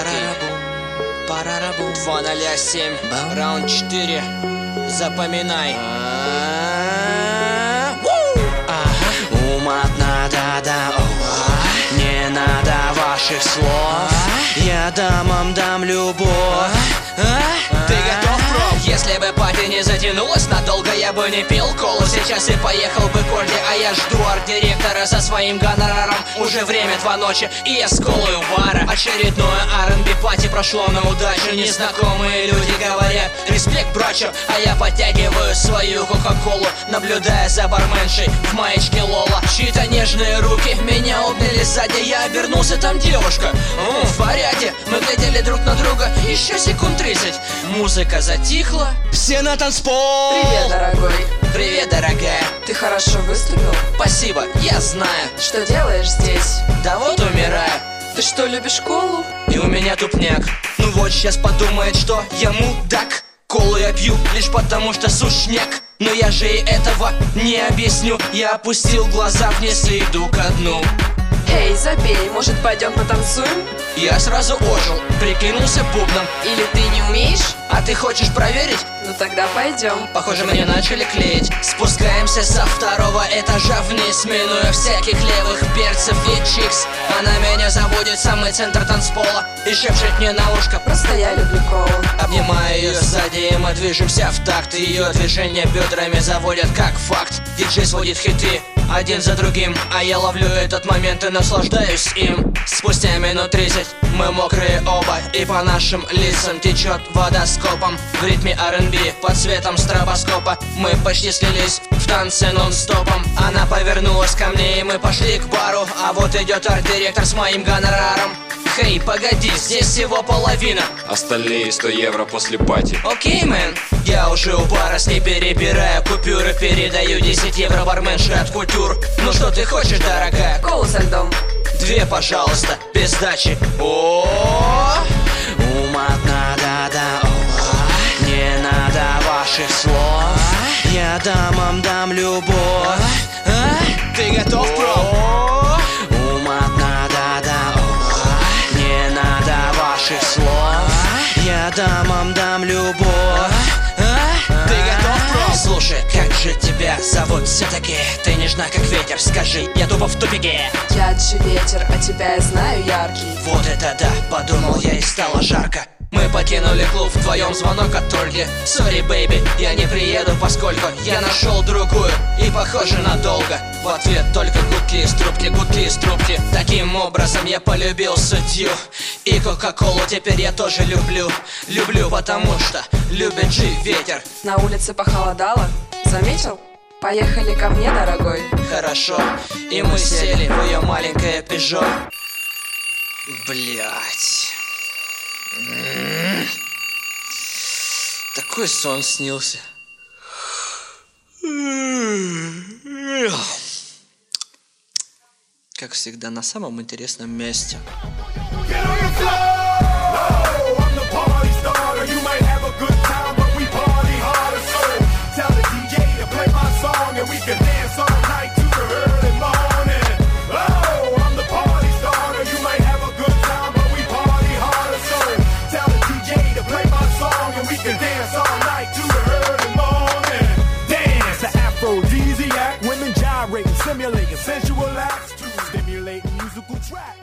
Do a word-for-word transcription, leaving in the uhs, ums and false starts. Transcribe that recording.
Парарабум. два ноль семь, раунд четыре. Запоминай. Уматно, да-да, не надо ваших слов. Я дамам дам любовь. Ты готов, бро? Если бы папе не затянулось надолго, я бы не пил колу. Сейчас и поехал бы к Орде, а я жду арт-директора со своим гонораром. Уже время два ночи, и я с колой у бара. Очередное ар энд би пати прошло на удачу. Незнакомые люди говорят: респект, брачо. А я подтягиваю свою кока-колу, наблюдая за барменшей в маечке Лола. Чьи-то нежные руки меня обняли сзади. Я обернулся, там девушка. М, в порядке, мы глядели друг на друга еще секунд тридцать. Музыка затихла, все на танцпол. Привет, дорогой. Привет, дорогая. Ты хорошо выступил? Спасибо, я знаю. Что делаешь здесь? Да вот умираю. Ты что, любишь колу? И у меня тупняк. Ну вот сейчас подумает, что я мудак. Колу я пью лишь потому, что сушняк. Но я же и этого не объясню. Я опустил глаза вниз и иду ко дну. Эй, забей, может пойдем потанцуем? Я сразу ожил, прикинулся бубном. Или ты не умеешь? А ты хочешь проверить? Ну тогда пойдем. Похоже, мне начали клеить. Спускаемся со второго этажа вниз, минуя всяких левых перцев и чикс. Она меня заводит в самый центр танцпола и шепчет мне на ушко: Просто я люблю колу. обнимаю ее сзади, и мы движемся в такт. Ее движения бедрами заводят как факт. Диджей сводит хиты один за другим, а я ловлю этот момент и наслаждаюсь им. Спустя минут тридцать мы мокрые оба, и по нашим лицам течет вода скопом. В ритме ар энд би под светом стробоскопа мы почти слились в танце нон-стопом. Она повернулась ко мне, и мы пошли к бару. А вот идет арт-директор с моим гонораром. Хей, погоди, здесь всего половина. Остальные сто евро после пати. Окей, мэн. Я уже у бара с ней перебираю купюры. Передаю десять евро барменше от кутюр. Ну что ты хочешь, дорогая? Колу со льдом. Две, пожалуйста, без сдачи. О, Уматно, да-да, не надо ваших слов. Я дамам дам любовь. ты готов, бро? Уматно, да-да, не надо ваших слов. Я дамам дам любовь. Ты готов, бро? Слушай, как же тебя зовут все-таки? Ты нежна, как ветер, скажи, я тупо в тупике. Я же ветер, а тебя я знаю яркий. Вот это да, подумал я, и стало жарко. Мы покинули клуб, вдвоем звонок от Ольги. Сори, бэйби, я не приеду, поскольку я нашел другую, и похоже надолго. В ответ только гудки из трубки, гудки из трубки. Таким образом я полюбил судью. И кока-колу теперь я тоже люблю. Люблю, потому что любит же ветер. На улице похолодало, заметил? Поехали ко мне, дорогой. Хорошо, и мы сели в ее маленькое пежо. Блять. Такой сон снился. Как всегда, на самом интересном месте. Simulating sensual acts to stimulate musical tracks.